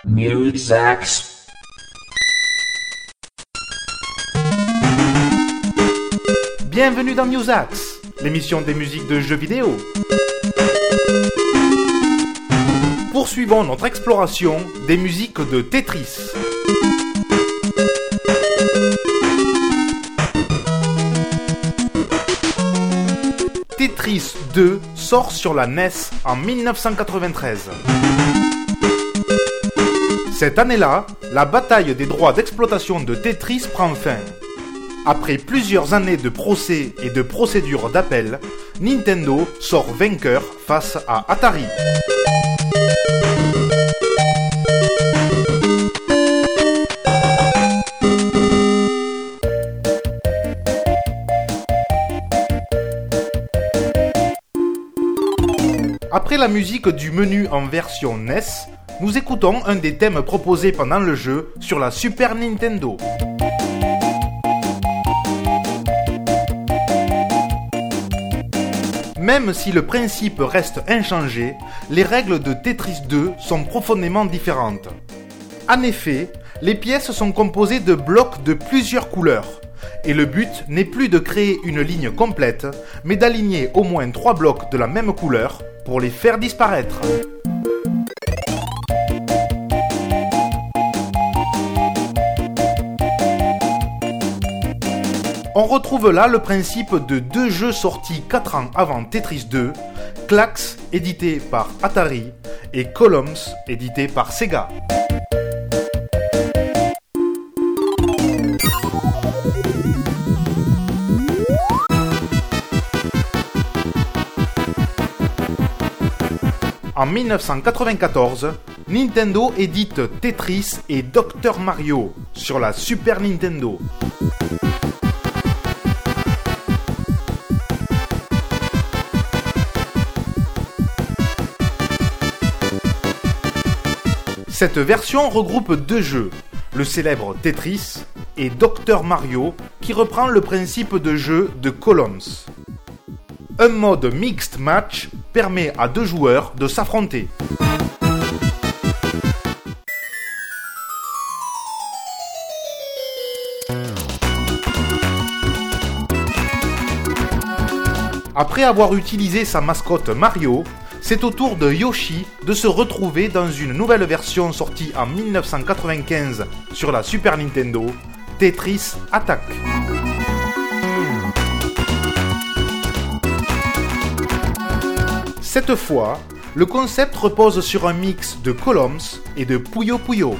Musax. Bienvenue dans Musax, l'émission des musiques de jeux vidéo. Poursuivons notre exploration des musiques de Tetris. Tetris 2 sort sur la NES en 1993. Cette année-là, la bataille des droits d'exploitation de Tetris prend fin. Après plusieurs années de procès et de procédures d'appel, Nintendo sort vainqueur face à Atari. Après la musique du menu en version NES, nous écoutons un des thèmes proposés pendant le jeu sur la Super Nintendo. Même si le principe reste inchangé, les règles de Tetris 2 sont profondément différentes. En effet, les pièces sont composées de blocs de plusieurs couleurs, et le but n'est plus de créer une ligne complète, mais d'aligner au moins 3 blocs de la même couleur pour les faire disparaître. On retrouve là le principe de deux jeux sortis 4 ans avant Tetris 2, Klax édité par Atari et Columns édité par Sega. En 1994, Nintendo édite Tetris et Dr Mario sur la Super Nintendo. Cette version regroupe deux jeux, le célèbre Tetris et Dr Mario qui reprend le principe de jeu de Columns. Un mode mixed match permet à deux joueurs de s'affronter. Après avoir utilisé sa mascotte Mario, c'est au tour de Yoshi de se retrouver dans une nouvelle version sortie en 1995 sur la Super Nintendo, Tetris Attack. Cette fois, le concept repose sur un mix de Columns et de Puyo Puyo.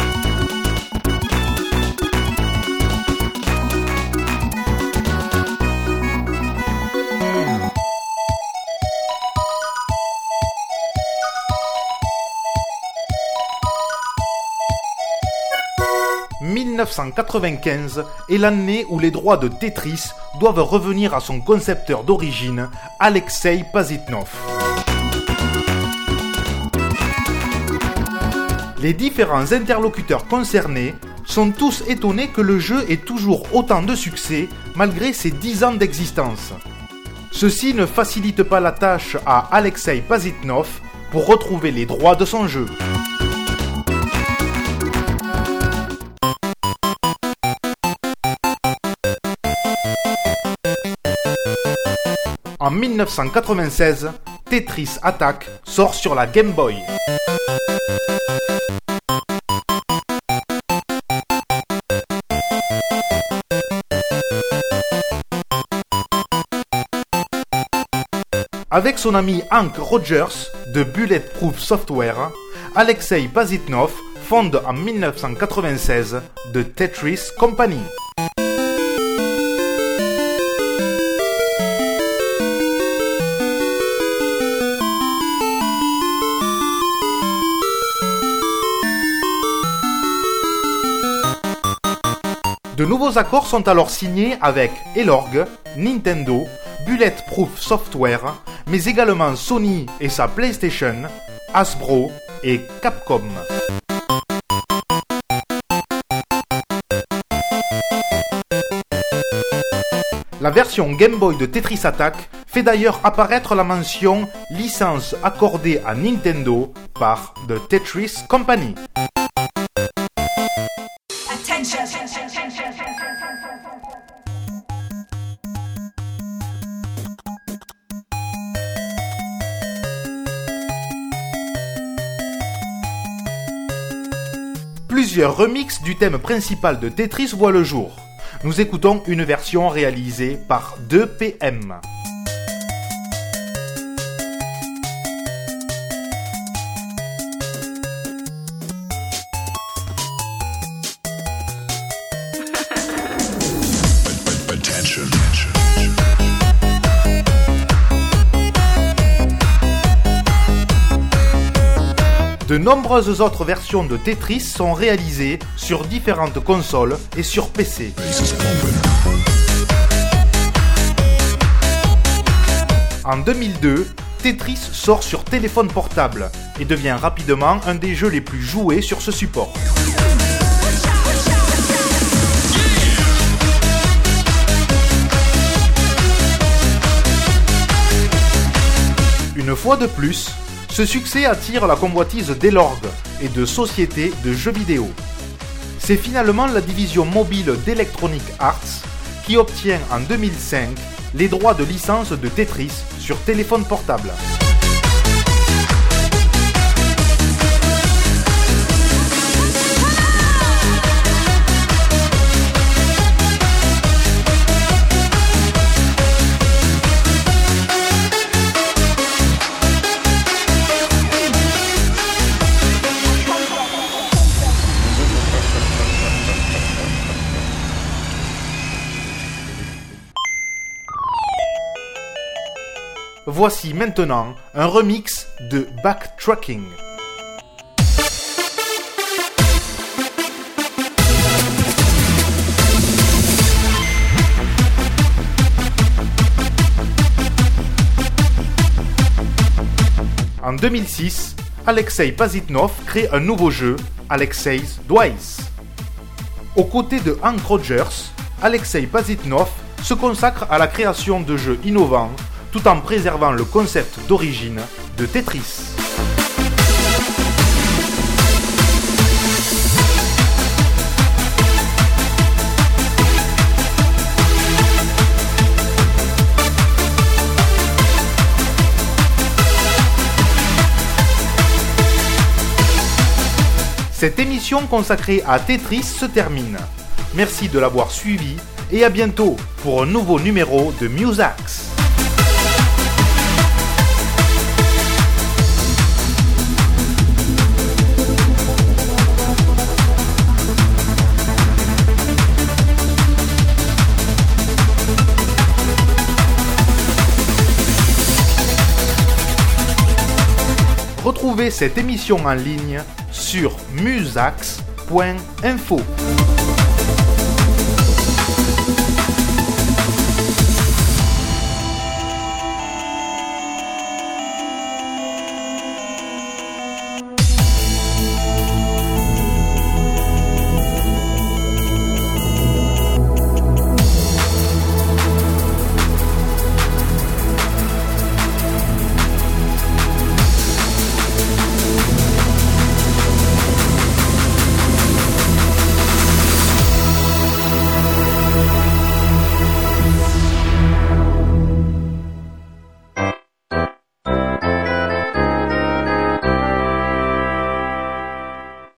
« 1995 est l'année où les droits de Tetris doivent revenir à son concepteur d'origine, Alexei Pazitnov. Les différents interlocuteurs concernés sont tous étonnés que le jeu ait toujours autant de succès malgré ses 10 ans d'existence. Ceci ne facilite pas la tâche à Alexei Pazitnov pour retrouver les droits de son jeu. En 1996, Tetris Attack sort sur la Game Boy. Avec son ami Hank Rogers de Bulletproof Software, Alexei Pazitnov fonde en 1996 The Tetris Company. De nouveaux accords sont alors signés avec Elorg, Nintendo, Bulletproof Software, mais également Sony et sa PlayStation, Hasbro et Capcom. La version Game Boy de Tetris Attack fait d'ailleurs apparaître la mention licence accordée à Nintendo par The Tetris Company. Plusieurs remixes du thème principal de Tetris voient le jour. Nous écoutons une version réalisée par 2PM. De nombreuses autres versions de Tetris sont réalisées sur différentes consoles et sur PC. En 2002, Tetris sort sur téléphone portable et devient rapidement un des jeux les plus joués sur ce support. Une fois de plus, ce succès attire la convoitise d'Elorg et de sociétés de jeux vidéo. C'est finalement la division mobile d'Electronic Arts qui obtient en 2005 les droits de licence de Tetris sur téléphone portable. Voici maintenant un remix de Backtracking. En 2006, Alexei Pazitnov crée un nouveau jeu, Alexei's Twice. Aux côtés de Hank Rogers, Alexei Pazitnov se consacre à la création de jeux innovants tout en préservant le concept d'origine de Tetris. Cette émission consacrée à Tetris se termine. Merci de l'avoir suivi et à bientôt pour un nouveau numéro de Musax. Retrouvez cette émission en ligne sur musax.info.